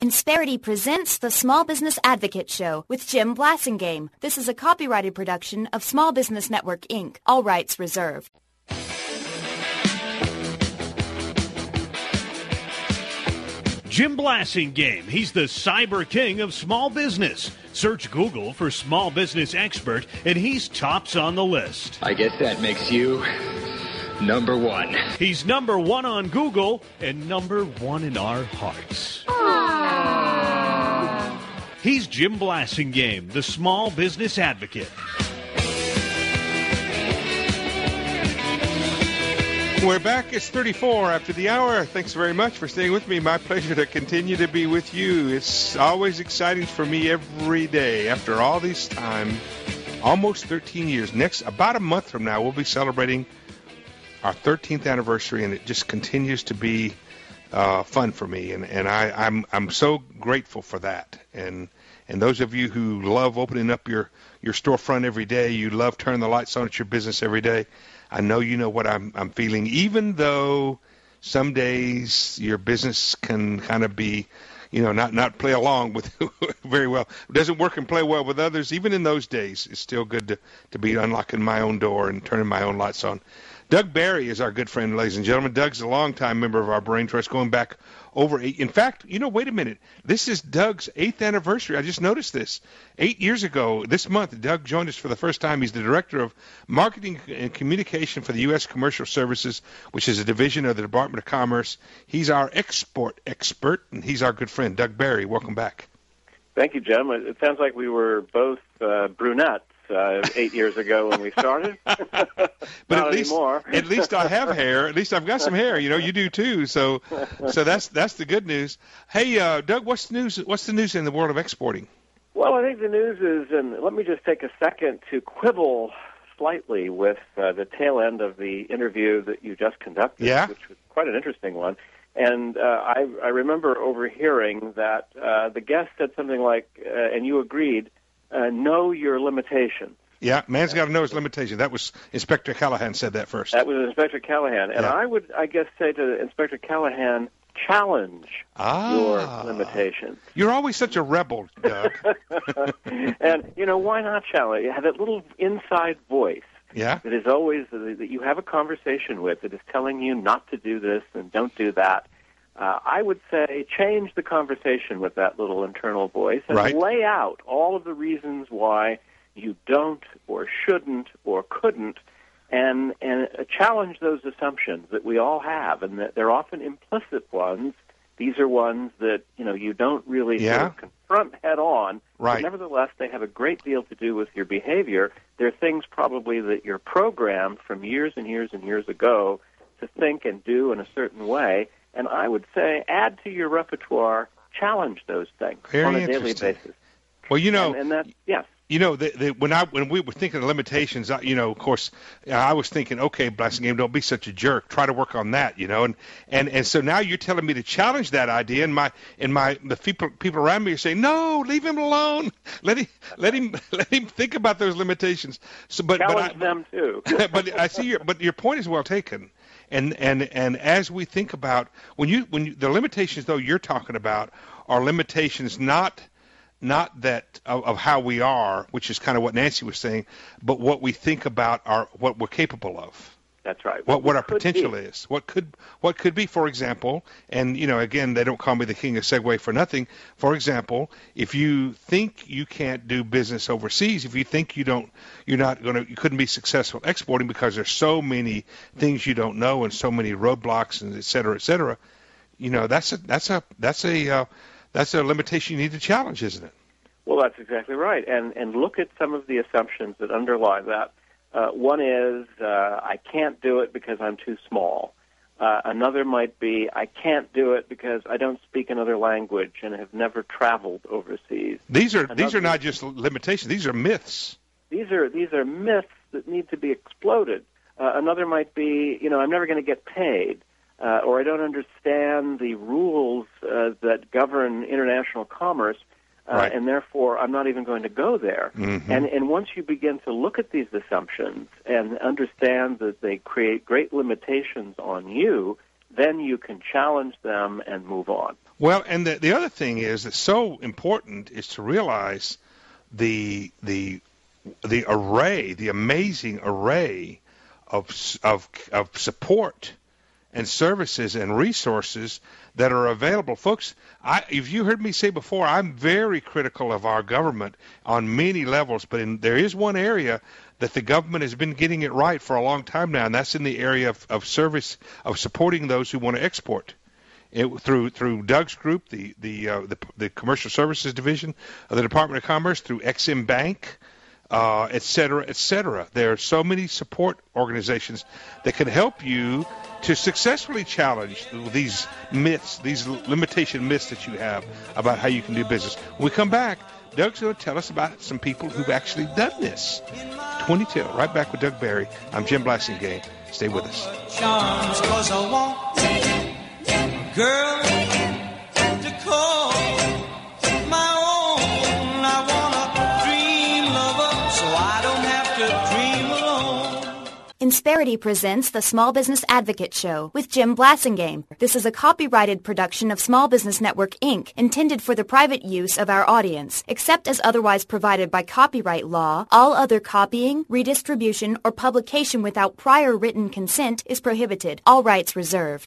Insperity presents the Small Business Advocate Show with Jim Blasingame. This is a copyrighted production of Small Business Network, Inc., all rights reserved. Jim Blasingame. He's the cyber king of small business. Search Google for small business expert, and he's tops on the list. I guess that makes you number one. He's number one on Google and number one in our hearts. Aww. He's Jim Blasingame, the small business advocate. We're back. It's 34 after the hour. Thanks very much for staying with me. My pleasure to continue to be with you. It's always exciting for me every day. After all this time, almost 13 years. About a month from now, we'll be celebrating our 13th anniversary, and it just continues to be fun for me. And I'm so grateful for that. And those of you who love opening up your storefront every day, you love turning the lights on at your business every day, I know you know what I'm feeling, even though some days your business can kind of be, not play along with very well. It doesn't work and play well with others. Even in those days, it's still good to be unlocking my own door and turning my own lights on. Doug Barry is our good friend, ladies and gentlemen. Doug's a longtime member of our Brain Trust, going back over 8. In fact, wait a minute. This is Doug's 8th anniversary. I just noticed this. 8 years ago, this month, Doug joined us for the first time. He's the Director of Marketing and Communication for the U.S. Commercial Services, which is a division of the Department of Commerce. He's our export expert, and he's our good friend. Doug Barry, welcome back. Thank you, Jim. It sounds like we were both brunettes 8 years ago when we started. But Not anymore. At least I have hair. At least I've got some hair. You do too. So that's the good news. Hey, Doug, what's the news? What's the news in the world of exporting? Well, I think the news is, and let me just take a second to quibble slightly with the tail end of the interview that you just conducted, which was quite an interesting one. And I remember overhearing that the guest said something like, and you agreed, know your limitations. Yeah, man's got to know his limitations. That was Inspector Callahan said that first. That was Inspector Callahan. And I would, I guess, say to Inspector Callahan, challenge your limitations. You're always such a rebel, Doug. And, why not challenge? You have that little inside voice. Yeah. That is always, that you have a conversation with, that is telling you not to do this and don't do that. I would say change the conversation with that little internal voice and lay out all of the reasons why you don't or shouldn't or couldn't, and challenge those assumptions that we all have, and that they're often implicit ones. These are ones that, you don't really sort of confront head on. Right. But nevertheless, they have a great deal to do with your behavior. They're things probably that you're programmed from years and years and years ago to think and do in a certain way. And I would say add to your repertoire, challenge those things on a daily basis. Well, and that, yes. When we were thinking of limitations, of course, I was thinking, okay, Blasingame, don't be such a jerk. Try to work on that, and so now you're telling me to challenge that idea, and the people around me are saying, no, leave him alone. Let him think about those limitations. So, challenge them too. But I see your point is well taken. And as we think about when you the limitations though you're talking about are limitations not that of how we are, which is kind of what Nancy was saying, but what we think about what we're capable of. That's right. What our potential is. What could be, for example, and again, they don't call me the king of Segway for nothing. For example, if you think you can't do business overseas, if you think you couldn't be successful exporting because there's so many things you don't know and so many roadblocks and et cetera, that's a limitation you need to challenge, isn't it? Well, that's exactly right. And look at some of the assumptions that underlie that. One is, I can't do it because I'm too small. Another might be, I can't do it because I don't speak another language and have never traveled overseas. These are not just limitations. These are myths. These are myths that need to be exploded. Another might be, I'm never going to get paid, or I don't understand the rules that govern international commerce. And therefore, I'm not even going to go there. Mm-hmm. And once you begin to look at these assumptions and understand that they create great limitations on you, then you can challenge them and move on. Well, and the other thing is that's so important is to realize the array, the amazing array of support and services and resources that are available. Folks, if you heard me say before, I'm very critical of our government on many levels, but there is one area that the government has been getting it right for a long time now, and that's in the area of service, of supporting those who want to export. Through Doug's group, the Commercial Services Division of the Department of Commerce, through Exim Bank, et cetera, et cetera. There are so many support organizations that can help you to successfully challenge these myths, these limitation myths that you have about how you can do business. When we come back, Doug's going to tell us about some people who've actually done this. 22, right back with Doug Barry. I'm Jim Blasingame. Stay with us. Charms, 'cause I want a girl to call my own. I want a dream lover, so I don't have to dream alone. Insperity presents the Small Business Advocate Show with Jim Blasingame. This is a copyrighted production of Small Business Network, Inc., intended for the private use of our audience. Except as otherwise provided by copyright law, all other copying, redistribution, or publication without prior written consent is prohibited. All rights reserved.